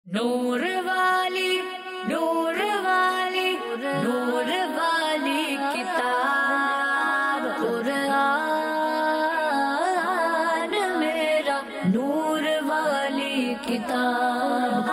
नूर वाली नूर वाली नूर वाली किताब कुरान मेरा नूर वाली किताब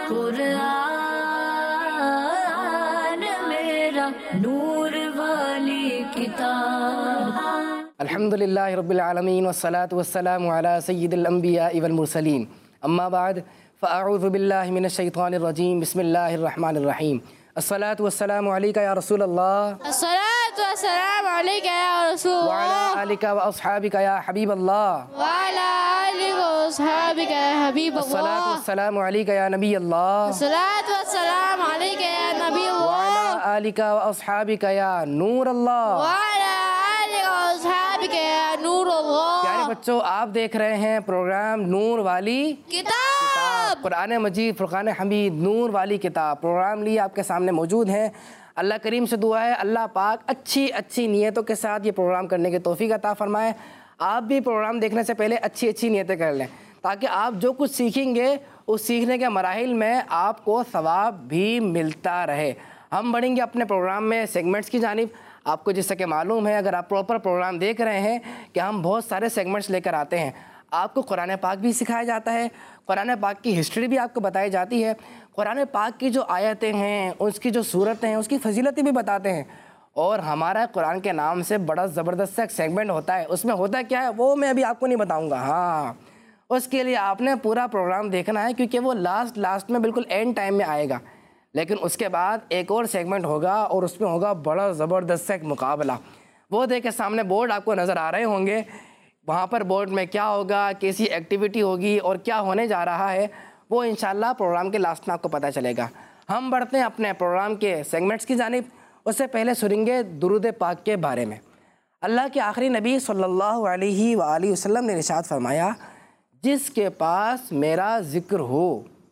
कुरान मेरा नूर वाली किताब। अल्हम्दुलिल्लाहि रब्बिल आलमीन वस्सलातु वस्सलामु अला सय्यिदिल अंबियाइ वल मुरसलीन अम्मा बाद फ़अऊज़ु बिल्लाहि मिनश शैतानिर रजीम बिस्मिल्लाहिर रहमानिर रहीम। अस्सलातु वस्सलामु अलैका या रसूलल्लाह अस्सलातु वस्सलामु अलैका या रसूलल्लाह व अला आलिका व अस्हाबिका या हबीबल्लाह व अला आलिका व अस्हाबिका या हबीबल्लाह। अस्सलातु वस्सलामु अलैका या नबियल्लाह अस्सलातु वस्सलामु अलैका या व नबियल्लाह अला आलिका व अस्हाबिका या नूरल्लाह। व अला आलिका व अस्हाबिका या नूरल्लाह। प्यारे बच्चों, आप देख रहे हैं प्रोग्राम नूर वाली किताब कुरान मजीद फ़ुरक़ान हमीद नूर वाली किताब प्रोग्राम लिए आपके सामने मौजूद हैं। अल्लाह करीम से दुआ है अल्लाह पाक अच्छी अच्छी नीयतों के साथ ये प्रोग्राम करने की तौफ़ीक़ अता फ़रमाए। आप भी प्रोग्राम देखने से पहले अच्छी अच्छी नीयतें कर लें ताकि आप जो कुछ सीखेंगे उस सीखने के मराहिल में आपको सवाब भी मिलता रहे। हम बढ़ेंगे अपने प्रोग्राम में सेगमेंट्स की जानिब। आपको जिससे कि मालूम है, अगर आप प्रॉपर प्रोग्राम देख रहे हैं कि हम बहुत सारे सेगमेंट्स लेकर आते हैं। आपको कुरान पाक भी सिखाया जाता है, कुरान पाक की हिस्ट्री भी आपको बताई जाती है, कुरान पाक की जो आयतें हैं, उसकी जो सूरतें हैं, उसकी फजीलतें भी बताते हैं। और हमारा कुरान के नाम से बड़ा ज़बरदस्त एक सेगमेंट होता है। उसमें होता क्या है वो मैं अभी आपको नहीं बताऊँगा। हाँ, उसके लिए आपने पूरा प्रोग्राम देखना है क्योंकि वो लास्ट में बिल्कुल एंड टाइम में आएगा। लेकिन उसके बाद एक और सेगमेंट होगा और उसमें होगा बड़ा ज़बरदस्त एक मुकाबला। वो देखे सामने बोर्ड आपको नज़र आ रहे होंगे, वहाँ पर बोर्ड में क्या होगा, कैसी एक्टिविटी होगी और क्या होने जा रहा है वो इंशाल्लाह प्रोग्राम के लास्ट में आपको पता चलेगा। हम बढ़ते हैं अपने प्रोग्राम के सेगमेंट्स की जानिब। उससे पहले सुनेंगे दुरूद पाक के बारे में। अल्लाह के आखिरी नबी सल्लल्लाहु अलैहि वसल्लम ने इरशाद फरमाया, जिसके पास मेरा ज़िक्र हो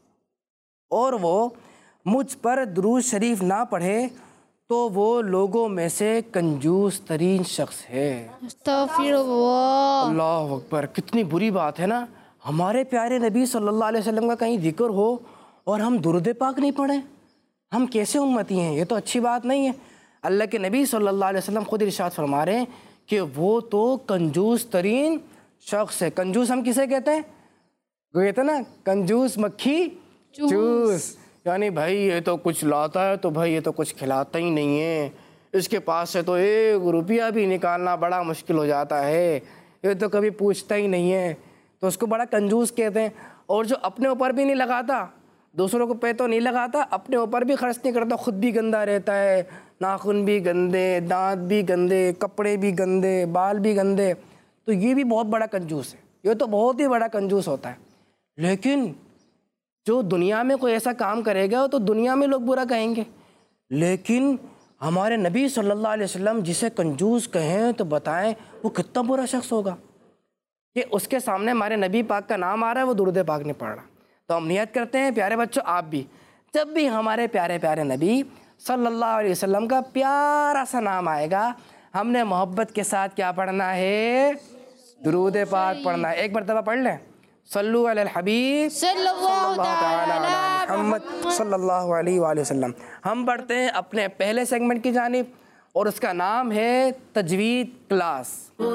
और वो मुझ पर दुरूद शरीफ ना पढ़े तो वो लोगों में से कंजूस तरीन शख्स है। अस्तगफिरुल्लाह। अल्लाह अकबर। कितनी बुरी बात है ना, हमारे प्यारे नबी सल्लल्लाहु अलैहि वसल्लम का कहीं जिक्र हो और हम दुरूद पाक नहीं पढ़ें। हम कैसे उम्मती हैं, ये तो अच्छी बात नहीं है। अल्लाह के नबी सल्लल्लाहु अलैहि वसल्लम खुद इरशाद फरमा रहे हैं कि वो तो कंजूस तरीन शख्स है। कंजूस हम किसे कहते हैं? कहते हैं ना, कंजूस मक्खी चूस। यानी भाई ये तो कुछ लाता है तो भाई ये तो कुछ खिलाता ही नहीं है, इसके पास से तो 1 रुपया भी निकालना बड़ा मुश्किल हो जाता है, ये तो कभी पूछता ही नहीं है, तो उसको बड़ा कंजूस कहते हैं। और जो अपने ऊपर भी नहीं लगाता, दूसरों को पे तो नहीं लगाता, अपने ऊपर भी खर्च नहीं करता, खुद भी गंदा रहता है, नाखून भी गंदे, दांत भी गंदे, कपड़े भी गंदे, बाल भी गंदे, तो ये भी बहुत बड़ा कंजूस है। ये तो बहुत ही बड़ा कंजूस होता है। लेकिन जो दुनिया में कोई ऐसा काम करेगा तो दुनिया में लोग बुरा कहेंगे, लेकिन हमारे नबी सल्लल्लाहु अलैहि वसल्लम जिसे कंजूस कहें तो बताएं वो कितना बुरा शख्स होगा कि उसके सामने हमारे नबी पाक का नाम आ रहा है, वो दुरूद पाक नहीं पढ़ रहा। तो हम नियत करते हैं प्यारे बच्चों, आप भी जब भी हमारे प्यारे प्यारे नबी सल्लल्लाहु अलैहि वसल्लम का प्यारा सा नाम आएगा, हमने मोहब्बत के साथ क्या पढ़ना है? दुरूद पाक पढ़ना है। एक मरतबा पढ़ लें, सल्लु अलल हबीब सल्लल्लाहु तआला अला मुहम्मद सल्लल्लाहु अलैहि वसल्लम। हम बढ़ते हैं अपने पहले सेगमेंट की जानिब और उसका नाम है तजवीद क्लास।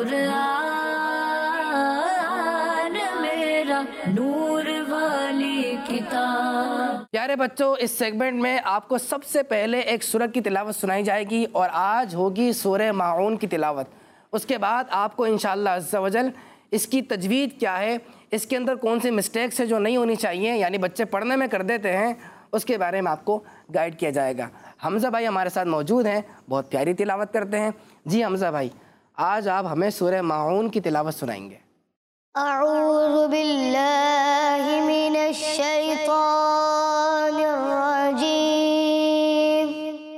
कुरान मेरा नूर वाली किताब। प्यारे बच्चों, इस सेगमेंट में आपको सबसे पहले एक सूरत की तिलावत सुनाई जाएगी और आज होगी सूरह माऊन की तिलावत। उसके बाद आपको इंशाअल्लाह अज़्ज़ा वजल इसकी तजवीद क्या है, इसके अंदर कौन सी मिस्टेक्स है जो नहीं होनी चाहिए, यानी बच्चे पढ़ने में कर देते हैं, उसके बारे में आपको गाइड किया जाएगा। हमज़ा भाई हमारे साथ मौजूद हैं, बहुत प्यारी तिलावत करते हैं। जी हमज़ा भाई, आज आप हमें सूरह माऊन की तिलावत सुनाएंगे। अऊज़ु बिल्लाहि मिनश शैतानिर रजीम।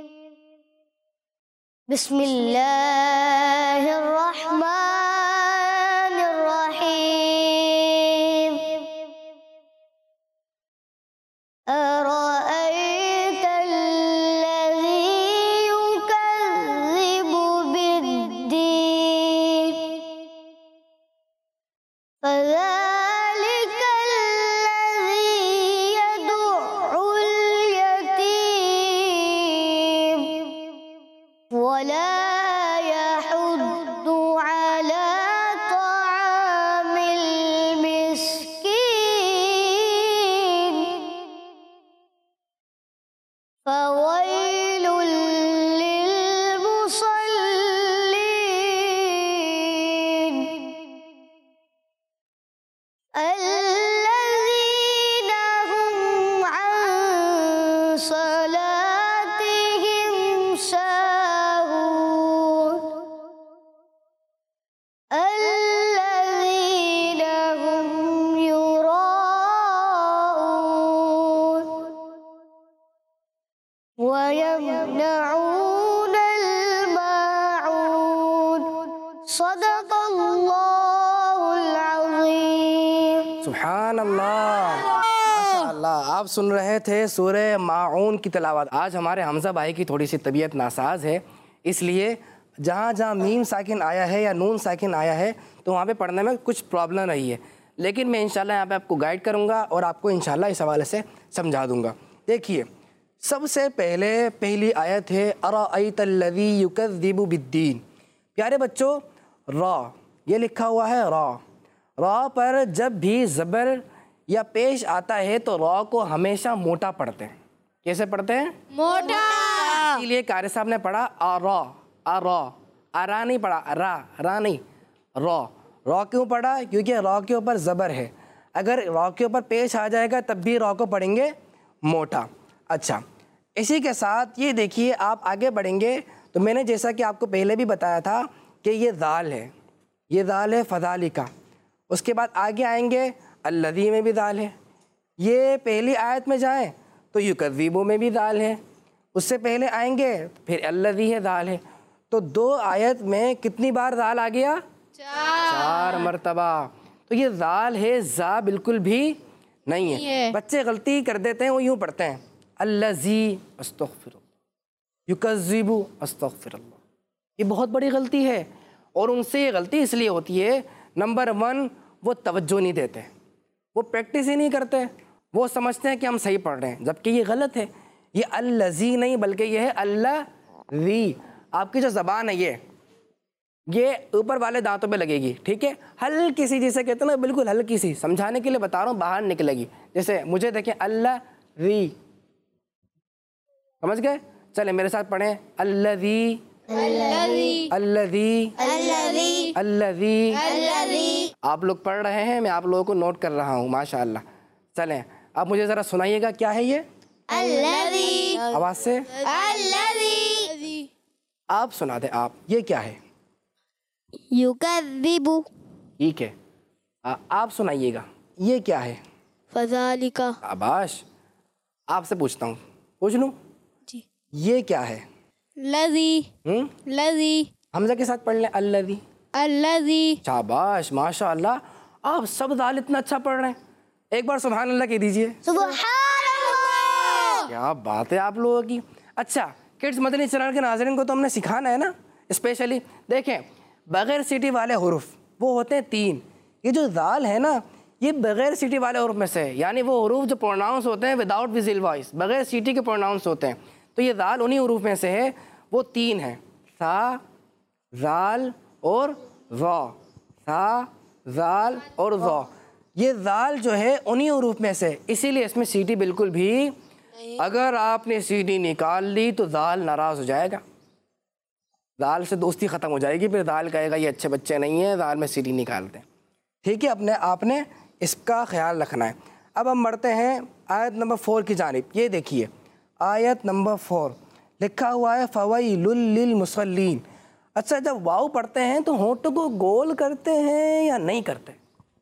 बिस्मिल्लाहिर रहमानिर रहीम। अरअयतल्लज़ी युकज़्ज़िबु बिद्दीन फ़ज़ालिकल्लज़ी यदु'उ वयमनऊन अल-माऊन। सदक़ल्लाहुल अज़ीम। सुभान अल्लाह, माशाअल्लाह। आप सुन रहे थे सूरह माऊन की तिलावत। आज हमारे हमज़ा भाई की थोड़ी सी तबीयत नासाज है, इसलिए जहाँ जहाँ मीम साकिन आया है या नून साकिन आया है तो वहाँ पे पढ़ने में कुछ प्रॉब्लम रही है, लेकिन मैं इंशाल्लाह यहाँ पे आपको गाइड करूँगा और आपको इंशाल्लाह इस हवाले से समझा दूँगा। देखिए, सबसे पहले पहली आयत है अरअयतल्लज़ी युकज़्ज़िबु बिद्दीन। प्यारे बच्चों, रा ये लिखा हुआ है रा पर जब भी ज़बर या पेश आता है तो रा को हमेशा मोटा पढ़ते हैं। कैसे पढ़ते हैं? मोटा। इसीलिए कारी साहब ने पढ़ा आरा नहीं पढ़ा, रा नहीं, रॉ क्यों पढ़ा? क्योंकि रॉ के ऊपर ज़बर है। अगर रॉ के ऊपर पेश आ जाएगा तब भी रॉ को पढ़ेंगे मोटा। अच्छा, इसी के साथ ये देखिए, आप आगे बढ़ेंगे तो मैंने जैसा कि आपको पहले भी बताया था कि ये दाल है, ये दाल है फ़ज़ालिका। उसके बाद आगे आएंगे अल्लज़ी में भी दाल है। ये पहली आयत में जाएं तो युकज़्ज़िबु में भी दाल है। उससे पहले आएंगे फिर अल्लज़ी है, दाल है। तो 2 आयत में कितनी बार दाल आ गया? 4 मरतबा। तो ये दाल है, जा बिल्कुल भी नहीं है। बच्चे गलती कर देते हैं, वो यूँ पढ़ते हैं अल्लज़ी अस्तग़फ़िरुल्लाह, युकज़्ज़िबु अस्तग़फ़िरुल्लाह। ये बहुत बड़ी गलती है और उनसे ये गलती इसलिए होती है, नंबर 1 वो तवज्जो नहीं देते, वो प्रैक्टिस ही नहीं करते, वो समझते हैं कि हम सही पढ़ रहे हैं, जबकि ये गलत है। ये अल्लज़ी नहीं बल्कि ये है अल्लज़ी। आपकी जो ज़बान है ये ऊपर वाले दांतों पे लगेगी, ठीक है? हल्की सी, जिसे कहते हैं ना, बिल्कुल हल्की सी, समझाने के लिए बता रहा हूँ, बाहर निकलेगी। जैसे मुझे देखें अल्लज़ी, समझ गए? चले मेरे साथ पढ़ें अल्लज़ी अल्लज़ी अल्लज़ी अल्लज़ी अल्लज़ी। आप लोग पढ़ रहे हैं, मैं आप लोगों को नोट कर रहा हूँ, माशाअल्लाह। चलें अब मुझे ज़रा सुनाइएगा, क्या है ये? अल्लज़ी। आवाज़ से अल्लज़ी। आप सुना दें आप, ये क्या है? युकज़्ज़िबु। ठीक है, आप सुनाइएगा, ये क्या है? फ़ज़ालिका। आबाश, आपसे पूछता हूँ, पूछ लूँ? जी। ये क्या है? लज़ी। लज़ी। हमज़ा के साथ पढ़ लें अल्लज़ी। अल्लज़ी। शाबाश, माशाअल्लाह, आप सब दाल इतना अच्छा पढ़ रहे हैं। एक बार सुभान अल्लाह कह दीजिए। सुबहानअल्लाह। क्या बात है आप लोगों की। अच्छा, किड्स मदनी चैनल के नाज़रीन को तो हमने सिखाना है ना स्पेशली। देखें, बग़ैर सीटी वाले हुरूफ वो होते हैं 3। ये जो दाल है ना, ये बग़ैर सीटी वाले हुरूफ में से है, यानी वो हुरूफ जो प्रोनाउंस होते हैं विदाउट विजिल वॉइस, बग़ैर सीटी के प्रोनाउंस होते हैं। तो ये दाल उन्हीं हुरूफ में से है, वो 3 हैं, सा, ज़ाल और ज़ा। सा, ज़ाल और ज़ा। ये दाल जो है उन्हीं हुरूफ में से, इसीलिए इसमें सीटी बिल्कुल भी, अगर आपने सीटी निकाल ली तो दाल नाराज़ हो जाएगा, दाल से दोस्ती ख़त्म हो जाएगी, फिर दाल कहेगा ये अच्छे बच्चे नहीं हैं, दाल में सीटी निकालते हैं। ठीक है, अपने आपने इसका ख्याल रखना है। अब हम बढ़ते हैं आयत नंबर 4 की जानिब। ये देखिए, आयत नंबर 4 लिखा हुआ है फ़वैलुल लिल मुसल्लीन। अच्छा, जब वाव पढ़ते हैं तो होंठों को गोल करते हैं या नहीं करते?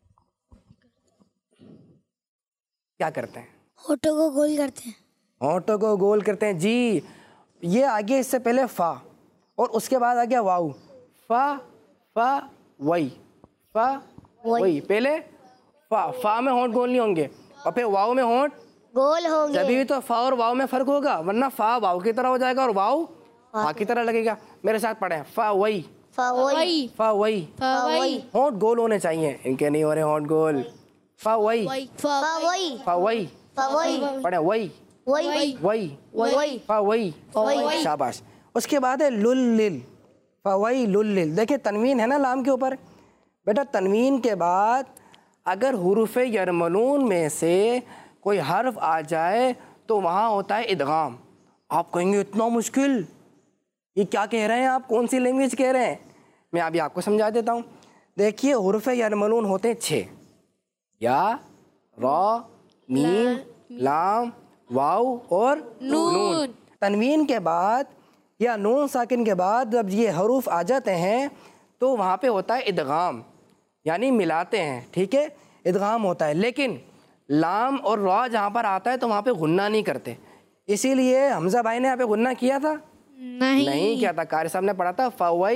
क्या करते हैं? होठों को गोल करते हैं। होंठों को गोल करते हैं जी। ये आगे इससे पहले फ़ा और उसके बाद आ गया वाव, फ़ा वही, फ़ा वही। पहले फ़ा में होंठ गोल नहीं होंगे और फिर वाव में होंठ गोल होंगे। जब तो फ़ा और वाव में फ़र्क होगा, वरना फ़ा वाव की तरह हो जाएगा और वाव फ़ा की तरह लगेगा। मेरे साथ पढ़ें, फ़ा वही, फ़वई। फ़ा वही। फ़वई। होंठ गोल होने चाहिए, इनके नहीं हो रहे होंठ गोल। फ़ा वही, फ़वई। फ़ा वही, पढ़े वही वही वही वही। फ़ा वही। शाबाश। उसके बाद है लुल लिल, फ़वई लुल लिल। देखिए तनवीन है ना लाम के ऊपर, बेटा तनवीन के बाद अगर हुरूफ यरमलून में से कोई हर्फ आ जाए तो वहाँ होता है इदगाम। आप कहेंगे इतना मुश्किल, ये क्या कह रहे हैं आप, कौन सी लैंग्वेज कह रहे हैं? मैं अभी आपको समझा देता हूँ। देखिए हुरूफ यरमलून होते हैं 6, या, रा, मीम, लाम, वाव और नून। तनवीन के बाद या नून साकिन के बाद जब ये हरूफ आ जाते हैं तो वहाँ पे होता है इदगाम, यानी मिलाते हैं, ठीक है, इदगाम होता है। लेकिन लाम और रा जहाँ पर आता है तो वहाँ पे गुन्ना नहीं करते, इसीलिए हमजा भाई ने यहाँ पे गुन्ना किया था? नहीं किया था। कारी साहब ने पढ़ा था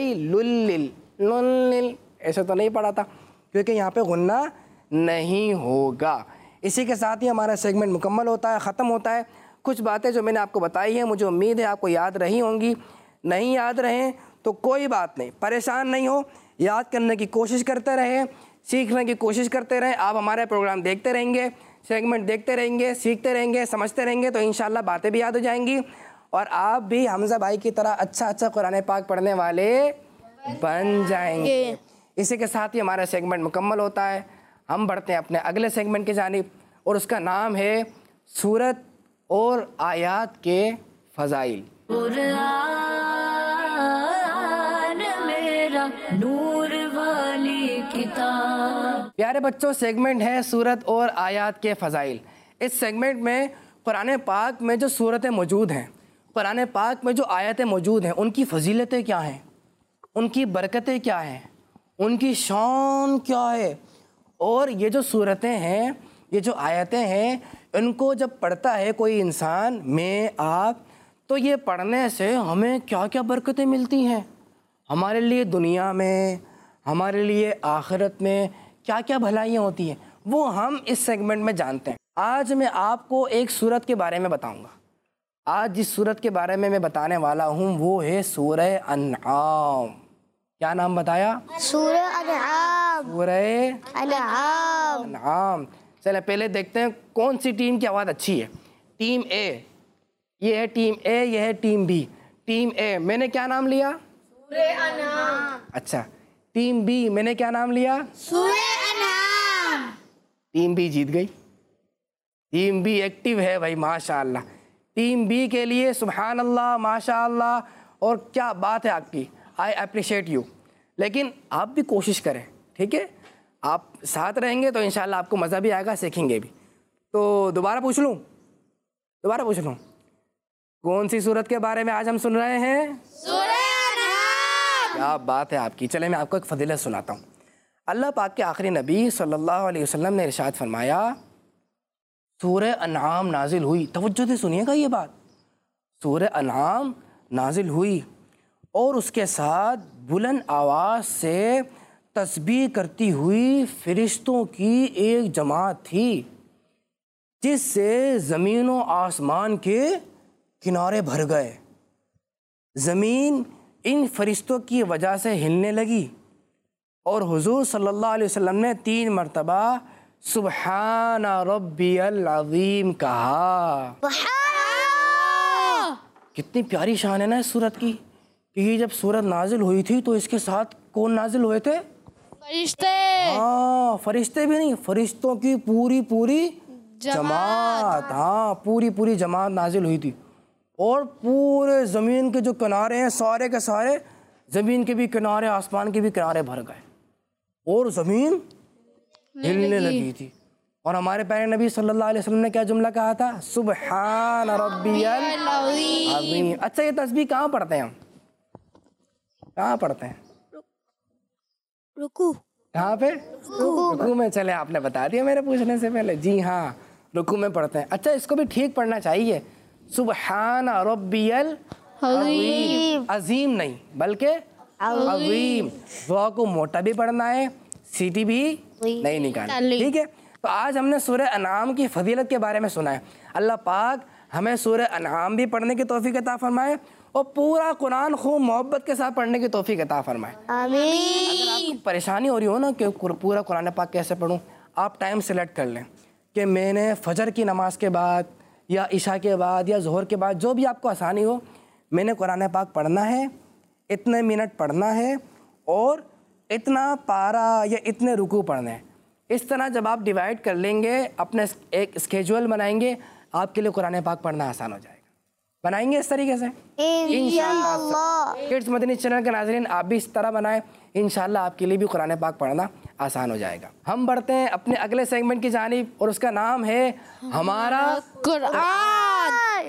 फवैलुल, ऐसे तो नहीं पढ़ा था, क्योंकि यहाँ पे गुन्ना नहीं होगा। इसी के साथ ही हमारा सेगमेंट मुकम्मल होता है, ख़त्म होता है। कुछ बातें जो मैंने आपको बताई हैं मुझे उम्मीद है आपको याद रही होंगी। नहीं याद रहें तो कोई बात नहीं, परेशान नहीं हो, याद करने की कोशिश करते रहें, सीखने की कोशिश करते रहें। आप हमारे प्रोग्राम देखते रहेंगे, सेगमेंट देखते रहेंगे, सीखते रहेंगे, समझते रहेंगे, तो इंशाल्लाह बातें भी याद हो जाएंगी और आप भी हमजा भाई की तरह अच्छा कुरान पाक पढ़ने वाले बन जाएंगे। इसी के साथ ही हमारा सेगमेंट मुकम्मल होता है। हम बढ़ते हैं अपने अगले सेगमेंट की जानिब और उसका नाम है सूरत और आयात के फ़ज़ाइल। कुरान मेरा नूर वाली किताब। प्यारे बच्चों, सेगमेंट है सूरत और आयात के फ़ज़ाइल। इस सेगमेंट में कुरान पाक में जो सूरतें मौजूद हैं, कुरान पाक में जो आयतें मौजूद हैं, उनकी फ़जीलतें क्या हैं, उनकी बरकतें क्या हैं, उनकी शान क्या है, और ये जो सूरतें हैं, ये जो आयतें हैं, इनको जब पढ़ता है कोई इंसान, मैं आप, तो ये पढ़ने से हमें क्या क्या बरकतें मिलती हैं, हमारे लिए दुनिया में, हमारे लिए आखिरत में क्या क्या भलाइयाँ होती हैं, वो हम इस सेगमेंट में जानते हैं। आज मैं आपको एक सूरत के बारे में बताऊँगा। आज जिस सूरत के बारे में मैं बताने वाला हूँ वो है सूरह अनआम। क्या नाम बताया? सूरह अनआम। सूरह अनआम। अनआम। चले पहले देखते हैं कौन सी टीम की आवाज़ अच्छी है। टीम ए, ये है टीम ए, ये है टीम बी। टीम ए मैंने क्या नाम लिया? सूरह अनआम। अच्छा, टीम बी मैंने क्या नाम लिया? सूरह अनआम। टीम बी जीत गई। टीम बी एक्टिव है भाई, माशाअल्लाह। टीम बी के लिए सुभान अल्लाह, माशाअल्लाह, और क्या बात है आपकी, आई अप्रिशिएट यू। लेकिन आप भी कोशिश करें, ठीक है? आप साथ रहेंगे तो इंशाल्लाह आपको मज़ा भी आएगा, सीखेंगे भी। तो दोबारा पूछ लूँ? कौन सी सूरत के बारे में आज हम सुन रहे हैं? सूरह अनआम। क्या बात है आपकी। चले मैं आपको एक फजीलत सुनाता हूँ। अल्लाह पाक के आखिरी नबी सल्लल्लाहु अलैहि वसल्लम ने इरशाद फरमाया, सूरह अनआम नाजिल हुई। तवज्जो से सुनिएगा ये बात। सूरह अनआम नाजिल हुई और उसके साथ बुलंद आवाज़ से तस्बीह करती हुई फरिश्तों की एक जमात थी, जिससे ज़मीन व आसमान के किनारे भर गए। ज़मीन इन फरिश्तों की वजह से हिलने लगी और हुज़ूर सल्लल्लाहु अलैहि वसल्लम ने 3 मरतबा सुब्हान रब्बियल अज़ीम कहा। कितनी प्यारी शान है ना इस सूरत की, कि ये जब सूरत नाजिल हुई थी तो इसके साथ कौन नाजिल हुए थे? फरिश्ते। हाँ, फरिश्ते भी नहीं, फरिश्तों की पूरी जमात। हाँ, पूरी जमात नाजिल हुई थी और पूरे ज़मीन के जो किनारे हैं सारे के सारे, ज़मीन के भी किनारे, आसमान के भी किनारे भर गए और ज़मीन हिलने लगी थी। और हमारे प्यारे नबी सल्लल्लाहु अलैहि वसल्लम ने क्या जुमला कहा था? सुब्हान रब्बियल अज़ीम। अच्छा, ये तस्बीह कहाँ पढ़ते हैं हम? कहाँ पढ़ते हैं? रुकू। कहाँ पे? रुकू में। चले, आपने बता दिया मेरे पूछने से पहले। जी हाँ, रुकू में पढ़ते हैं। अच्छा, इसको भी ठीक पढ़ना चाहिए, सुब्हान रब्बियल अज़ीम। अज़ीम नहीं बल्कि अज़ीम। दुआ को मोटा भी पढ़ना है, सीटी भी नहीं निकालनी, ठीक है? तो आज हमने सूरह अनआम की फजीलत के बारे में सुना है। अल्लाह पाक हमें सूरह अनआम भी पढ़ने की तौफीक अता फरमाए और पूरा कुरान खूब मोहब्बत के साथ पढ़ने की तौफीक अता फरमाए। आमीन। अगर आपको परेशानी हो रही हो ना कि पूरा कुरान पाक कैसे पढूं, आप टाइम सेलेक्ट कर लें कि मैंने फजर की नमाज के बाद या इशा के बाद या ज़ोहर के बाद, जो भी आपको आसानी हो, मैंने कुरान पाक पढ़ना है, इतने मिनट पढ़ना है और इतना पारा या इतने रुकू पढ़ने हैं। इस तरह जब आप डिवाइड कर लेंगे, अपने एक स्केजुअल बनाएंगे, आपके लिए कुरान पाक पढ़ना आसान हो जाएगा। बनाएंगे इस तरीके से इंशाअल्लाह। किड्स मदनी चैनल के नाज़रीन, आप भी इस तरह बनाएं, इंशाअल्लाह आपके लिए भी कुरान पाक पढ़ना आसान हो जाएगा। हम बढ़ते हैं अपने अगले सेगमेंट की जानिब और उसका नाम है हमारा कुरान।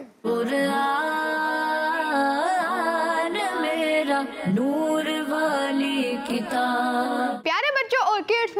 कुरान मेरा नूर वाली किताब। प्यारे बच्चों और किड्स मदनी चैनल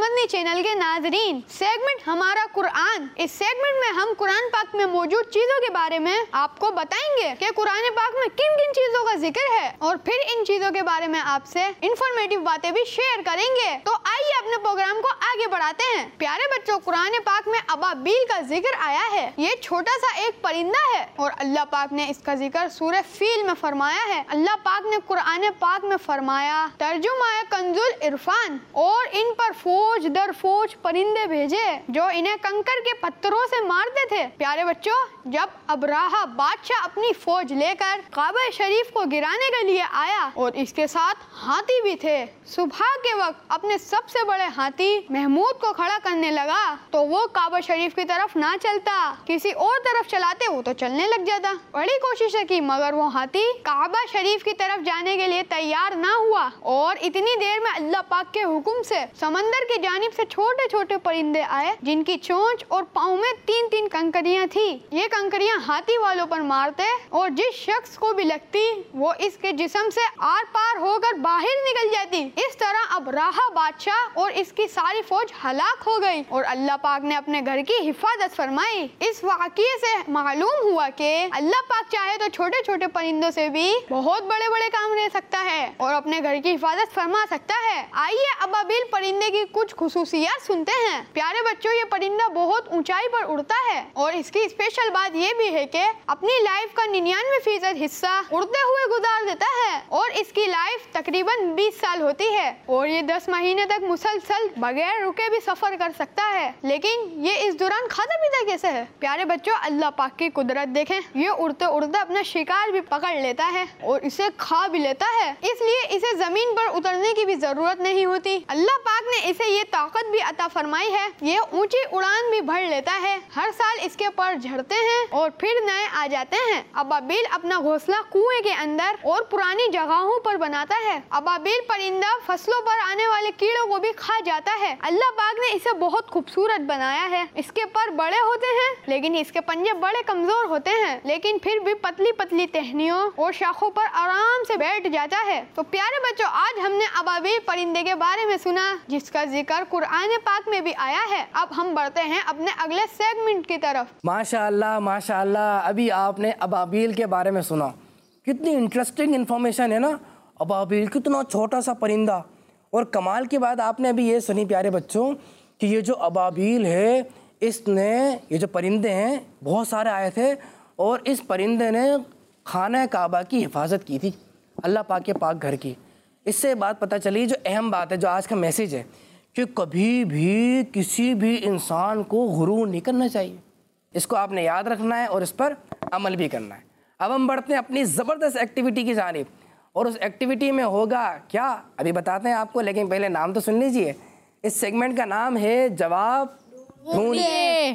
चैनल के नाजरीन, सेगमेंट हमारा कुरान। इस सेगमेंट में हम कुरान पाक में मौजूद चीजों के बारे में आपको बताएंगे कि कुरान पाक में किन किन चीजों का जिक्र है और फिर इन चीजों के बारे में आपसे इंफॉर्मेटिव बातें भी शेयर करेंगे। तो आइए अपने प्रोग्राम को आगे बढ़ाते हैं। प्यारे बच्चों, कुरान पाक में अबाबील का जिक्र आया है। ये छोटा सा एक परिंदा है और अल्लाह पाक ने इसका जिक्र सूरह फील में फरमाया है। अल्लाह पाक ने कुरान पाक में फरमाया, तर्जुमा कंजुल इरफान, और इन पर फौज दर फौज परिंदे भेजे जो इन्हें कंकर के पत्थरों से मारते थे। प्यारे बच्चों, जब अबराहा बादशाह अपनी फौज लेकर काबा शरीफ को गिराने के लिए आया और इसके साथ हाथी भी थे, सुबह के वक्त अपने सबसे बड़े हाथी महमूद को खड़ा करने लगा तो वो काबा शरीफ की तरफ ना चलता, किसी और तरफ चलाते वो तो चलने लग जाता। बड़ी कोशिशें की मगर वो हाथी काबा शरीफ की तरफ जाने के लिए तैयार ना हुआ और इतनी देर में अल्लाह पाक के हुक्म से समंदर की जानिब से छोटे छोटे परिंदे आए जिनकी चोंच और पाँव में 3-3 कंकरियां थी। ये कंकरियां हाथी वालों पर मारते और जिस शख्स को भी लगती वो इसके जिस्म से आर पार होकर बाहर निकल जाती। इस तरह अब राहा बादशाह और इसकी सारी फौज हलाक हो गई और अल्लाह पाक ने अपने घर की हिफाजत फरमाई। इस वाक़ये से मालूम हुआ कि अल्लाह पाक चाहे तो छोटे छोटे परिंदों से भी बहुत बड़े बड़े काम ले सकता है और अपने घर की हिफाजत फरमा सकता है। आइए अबाबील परिंदे की कुछ खुसूसियात सुनते हैं। प्यारे बच्चों, ये परिंदा बहुत ऊंचाई पर उड़ता है और इसकी स्पेशल बात ये भी है कि अपनी लाइफ का 99% हिस्सा उड़ते हुए गुजार देता है और इसकी लाइफ तकरीबन 20 साल होती है और ये 10 महीने तक मुसलसल बगैर रुके भी सफर कर सकता है। लेकिन ये इस दौरान खाता पीता कैसे है? प्यारे बच्चों, अल्लाह पाक की कुदरत देखें। ये उड़ते उड़ते अपना शिकार भी पकड़ लेता है और इसे खा भी लेता है, इसलिए इसे जमीन पर उतरने की भी जरूरत नहीं होती। अल्लाह पाक ने इसे ये ताकत भी अता फरमाई है, ये ऊंची उड़ान भी भर लेता है। हर साल इसके पर झड़ते हैं और फिर नए आ जाते हैं। अबाबील अपना घोंसला कुएं के अंदर और पुरानी जगहों पर बनाता है। अबाबील परिंदा फसलों पर आने वाले कीड़ों को भी खा जाता है। अल्लाह पाक ने इसे बहुत खूबसूरत बनाया है। इसके पर बड़े होते हैं लेकिन इसके पंजे बड़े कमजोर होते हैं, लेकिन फिर भी पतली पतली टहनियों और शाखों पर आराम से बैठ जाता है। तो प्यारे बच्चों, आज हमने अबाबील परिंदे के बारे में सुना जिसका जिक्र कुरान पाक में भी आया है। अब हम बढ़ते हैं अपने अगले सेगमेंट की तरफ। माशाअल्लाह माशाअल्लाह, अभी आपने अबाबील के बारे में सुना, कितनी इंटरेस्टिंग इन्फॉर्मेशन है ना। अबाबील कितना छोटा सा परिंदा, और कमाल की बात आपने अभी ये सुनी प्यारे बच्चों कि ये जो अबाबील है, इसने ये जो परिंदे हैं बहुत सारे आए थे और इस परिंदे ने खाना काबा की हिफाजत की थी, अल्लाह पाक के पाक घर की। इससे बात पता चली, जो अहम बात है, जो आज का मैसेज है, कि कभी भी किसी भी इंसान को गुरूर नहीं करना चाहिए। इसको आपने याद रखना है और इस पर अमल भी करना है। अब हम बढ़ते हैं अपनी ज़बरदस्त एक्टिविटी की जानिब, और उस एक्टिविटी में होगा क्या अभी बताते हैं आपको, लेकिन पहले नाम तो सुन लीजिए। इस सेगमेंट का नाम है जवाब ढूंढिए।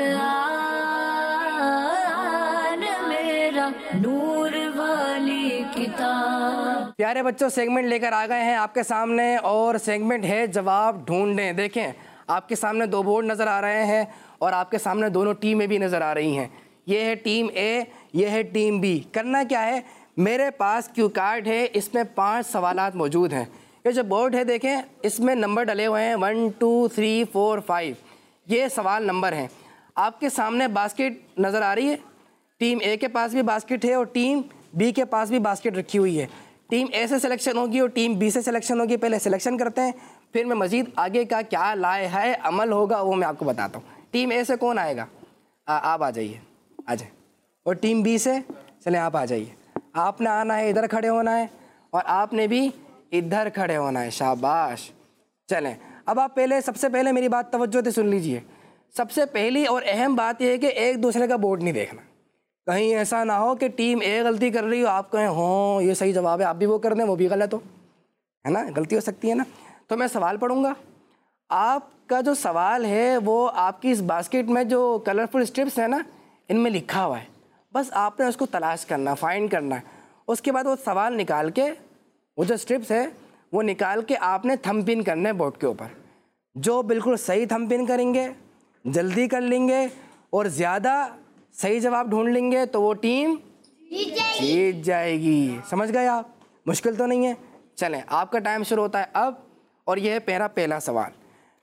कुरान मेरा नूर वाली किताब। प्यारे बच्चों, सेगमेंट लेकर आ गए हैं आपके सामने और सेगमेंट है जवाब ढूंढें। देखें, आपके सामने 2 बोर्ड नज़र आ रहे हैं और आपके सामने दोनों टीमें भी नज़र आ रही हैं। ये है टीम ए, ये है टीम बी। करना क्या है, मेरे पास क्यू कार्ड है, इसमें 5 सवालात मौजूद हैं। ये जो बोर्ड है देखें, इसमें नंबर डले हुए हैं 1 2 3 4 5। ये सवाल नंबर हैं। आपके सामने बास्केट नज़र आ रही है, टीम ए के पास भी बास्केट है और टीम बी के पास भी बास्केट रखी हुई है। टीम ए से सिलेक्शन होगी और टीम बी से सिलेक्शन होगी। पहले सिलेक्शन करते हैं, फिर मैं मज़ीद आगे का क्या लाए है अमल होगा वो मैं आपको बताता हूँ। टीम ए से कौन आएगा? आप आ जाइए, आ जाए। और टीम बी से चलें, आप आ जाइए। आपने आना है, इधर खड़े होना है, और आपने भी इधर खड़े होना है। शाबाश। चलें, अब आप सबसे पहले मेरी बात तवज्जो से सुन लीजिए। सबसे पहली और अहम बात यह है कि एक दूसरे का बोर्ड नहीं देखना। कहीं ऐसा ना हो कि टीम ए गलती कर रही हो, आप कहें हाँ ये सही जवाब है, आप भी वो कर दें, वो भी गलत हो, है ना, गलती हो सकती है ना। तो मैं सवाल पढ़ूंगा, आपका जो सवाल है वो आपकी इस बास्केट में जो कलरफुल स्ट्रिप्स है ना, इनमें लिखा हुआ है। बस आपने उसको तलाश करना, फाइंड करना है। उसके बाद वो सवाल निकाल के, वो जो स्ट्रिप्स है वो निकाल के आपने थंब पिन करना है बोर्ड के ऊपर। जो बिल्कुल सही थंब पिन करेंगे, जल्दी कर लेंगे और ज़्यादा सही जवाब ढूंढ लेंगे तो वो टीम जीत जाएगी। समझ गए आप? मुश्किल तो नहीं है। चलें, आपका टाइम शुरू होता है अब, और यह है मेरा पहला सवाल।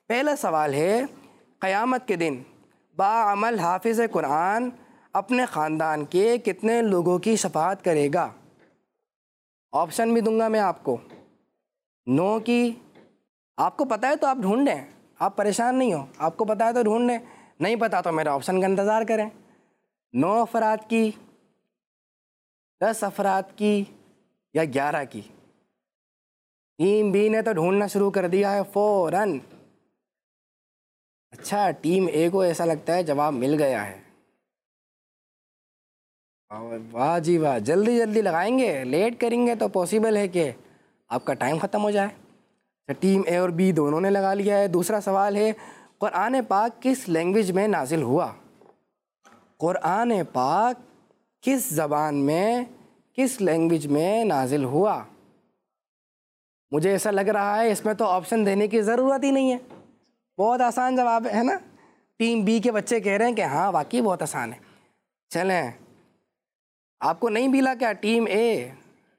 पहला सवाल है, क़यामत के दिन बाअमल हाफिज़ कुरान अपने ख़ानदान के कितने लोगों की शफाअत करेगा? ऑप्शन भी दूंगा मैं आपको। 9 की, आपको पता है तो आप ढूंढें, आप परेशान नहीं हो, आपको पता है तो ढूंढें, नहीं पता तो मेरे ऑप्शन का इंतज़ार करें। 9 अफराद की, 10 अफराद की या 11 की? टीम बी ने तो ढूंढना शुरू कर दिया है फ़ौरन। अच्छा, टीम ए को ऐसा लगता है जवाब मिल गया है। वाह जी वाह, जल्दी जल्दी लगाएंगे, लेट करेंगे तो पॉसिबल है कि आपका टाइम ख़त्म हो जाए। तो टीम ए और बी दोनों ने लगा लिया है। दूसरा सवाल है, कुरान पाक किस लैंग्वेज में नाजिल हुआ? कुरान पाक किस ज़बान में, किस लैंग्वेज में नाजिल हुआ? मुझे ऐसा लग रहा है इसमें तो ऑप्शन देने की ज़रूरत ही नहीं है, बहुत आसान जवाब है ना। टीम बी के बच्चे कह रहे हैं कि हाँ वाकई बहुत आसान है। चलें, आपको नहीं मिला क्या? टीम ए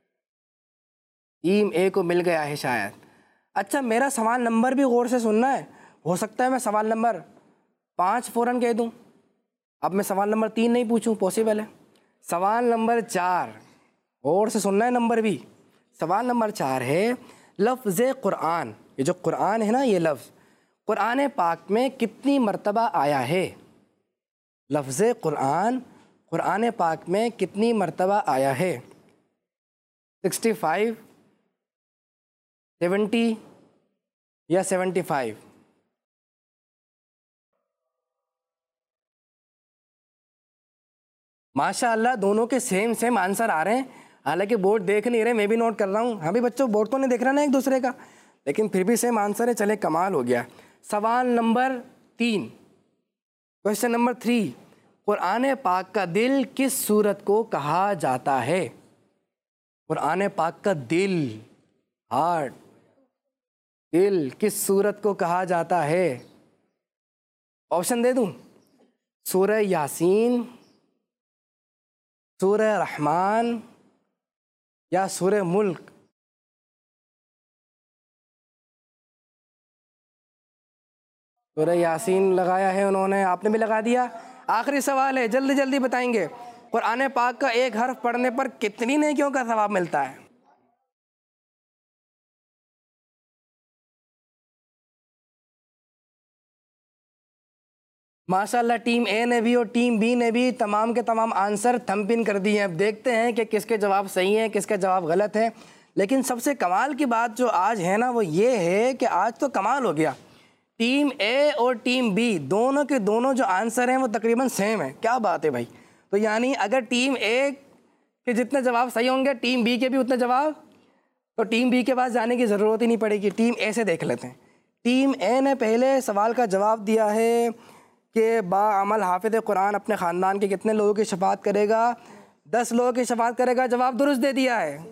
को मिल गया है शायद। अच्छा, मेरा सवाल नंबर भी गौर से सुनना है। हो सकता है मैं सवाल नंबर 5 फ़ौरन कह दूं, अब मैं सवाल नंबर 3 नहीं पूछूं, पॉसिबल है। सवाल नंबर 4 गौर से सुनना है, नंबर भी। सवाल नंबर 4 है, लफ्ज़ कुरान, ये जो कुरान है ना, ये लफ्ज़ कुरान पाक में कितनी मर्तबा आया है? लफ्ज़ कुरान कुरान पाक में कितनी मर्तबा आया है? 65, 70 या 75? माशाअल्लाह दोनों के सेम आंसर आ रहे हैं। हालांकि बोर्ड देख नहीं रहे, मैं भी नोट कर रहा हूँ। हाँ भी बच्चों, बोर्ड तो नहीं देख रहा ना एक दूसरे का, लेकिन फिर भी सेम आंसर है। चले, कमाल हो गया। सवाल नंबर 3, क्वेश्चन नंबर 3, कुरान पाक का दिल किस सूरत को कहा जाता है? कुरान पाक का दिल, हार्ट, दिल किस सूरत को कहा जाता है? ऑप्शन दे दूं? सूरह यासीन, सूरह रहमान या सूरह मुल्क? सूरह यासीन लगाया है उन्होंने, आपने भी लगा दिया। आखिरी सवाल है, जल्दी जल्दी बताएंगे, कुरान पाक का एक हर्फ पढ़ने पर कितनी नेकियों का सवाब मिलता है? माशाल्लाह टीम ए ने भी और टीम बी ने भी तमाम के तमाम आंसर थंब पिन कर दिए हैं। अब देखते हैं कि किसके जवाब सही हैं, किसके जवाब गलत हैं। लेकिन सबसे कमाल की बात जो आज है ना, वो ये है कि आज तो कमाल हो गया। टीम ए और टीम बी दोनों के दोनों जो आंसर हैं वो तकरीबन सेम है। क्या बात है भाई। तो यानी अगर टीम ए के जितने जवाब सही होंगे, टीम बी के भी उतने जवाब, तो टीम बी के पास जाने की ज़रूरत ही नहीं पड़ेगी। टीम ए से देख लेते हैं। टीम ए ने पहले सवाल का जवाब दिया है कि बाअमल हाफिज़ कुरान अपने ख़ानदान के कितने लोगों की शफाअत करेगा? 10 लोगों की शफाअत करेगा। जवाब दुरुस्त दे दिया है।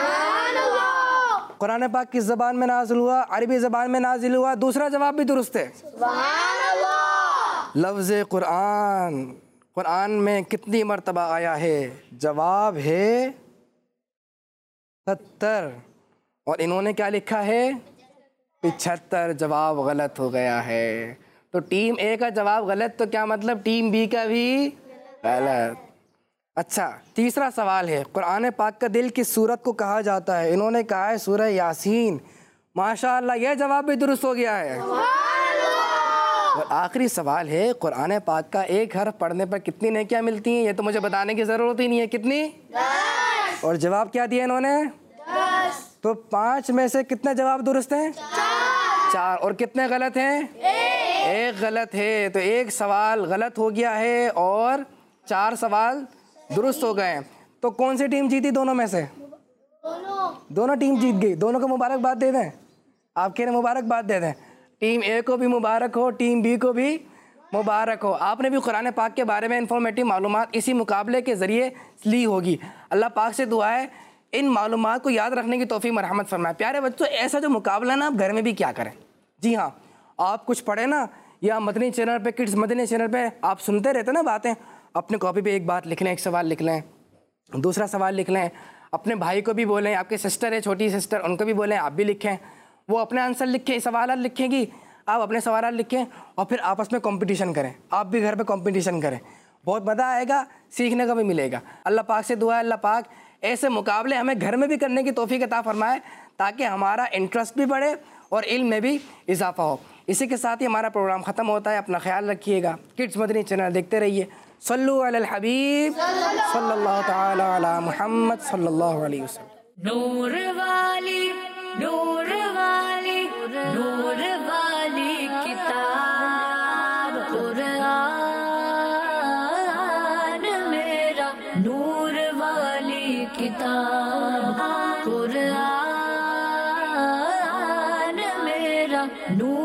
कुरान पाक किस ज़बान में नाज़िल हुआ? अरबी ज़बान में नाज़िल हुआ। दूसरा जवाब भी दुरुस्त है। लफ्ज़ कुरान कुरान में कितनी मर्तबा आया है? जवाब है 70। और इन्होंने क्या लिखा है? 75। जवाब गलत हो गया है। तो टीम ए का जवाब गलत, तो क्या मतलब टीम बी का भी गलत। अच्छा, तीसरा सवाल है, कुरान पाक का दिल किस सूरत को कहा जाता है? इन्होंने कहा है सूरह यासीन। माशाअल्लाह, यह जवाब भी दुरुस्त हो गया है। और आखिरी सवाल है, कुरान पाक का एक हर्फ पढ़ने पर कितनी नेकियां मिलती हैं? ये तो मुझे बताने की ज़रूरत ही नहीं है। कितनी? 10। और जवाब क्या दिया इन्होंने? 10। तो 5 में से कितने जवाब दुरुस्त हैं? 4। और कितने गलत हैं? 1 गलत है। तो 1 सवाल गलत हो गया है और 4 सवाल दुरुस्त हो गए। तो कौन सी टीम जीती दोनों में से? दोनों टीम जीत गई। दोनों को मुबारकबाद दे दें। आप कह रहे मुबारकबाद दे दें। टीम ए को भी मुबारक हो, टीम बी को भी मुबारक हो। आपने भी कुरान पाक के बारे में इंफॉर्मेटिव मालूमात इसी मुकाबले के ज़रिए ली होगी। अल्लाह पाक से दुआ है इन मालूमात को याद रखने की तौफीक मरहमत फरमाए। प्यारे बच्चों, ऐसा जो मुकाबला ना आप घर में भी क्या करें। जी हाँ, आप कुछ पढ़े ना, या मदनी चैनल पे, किड्स मदनी चैनल पे आप सुनते रहते ना बातें, अपने कॉपी पे एक बात लिख लें, एक सवाल लिख लें, दूसरा सवाल लिख लें। अपने भाई को भी बोलें, आपके सिस्टर है छोटी सिस्टर, उनको भी बोलें आप भी लिखें। वो अपने आंसर लिखें, सवाल लिखेंगी, आप अपने सवाल लिखें और फिर आपस में कंपटीशन करें, आप भी घर पे कंपटीशन करें, बहुत मज़ा आएगा, सीखने का भी मिलेगा। अल्लाह पाक से दुआ है अल्लाह पाक ऐसे मुकाबले हमें घर में भी करने की तौफीक अता फरमाए ताकि हमारा इंटरेस्ट भी बढ़े और इल्म में भी इजाफा हो। इसी के साथ ही हमारा प्रोग्राम ख़त्म होता है। अपना ख्याल रखिएगा। किड्स मदनी चैनल देखते रहिए। सल्लु अलल हबीब सल्लल्लाहु तआला अला मुहम्मद सल्लल्लाहु अलैहि वसल्लम। नूर वाली नूर वाली नूर वाली किताब कुरान मेरा, नूर वाली किताब कुरान मेरा, नूर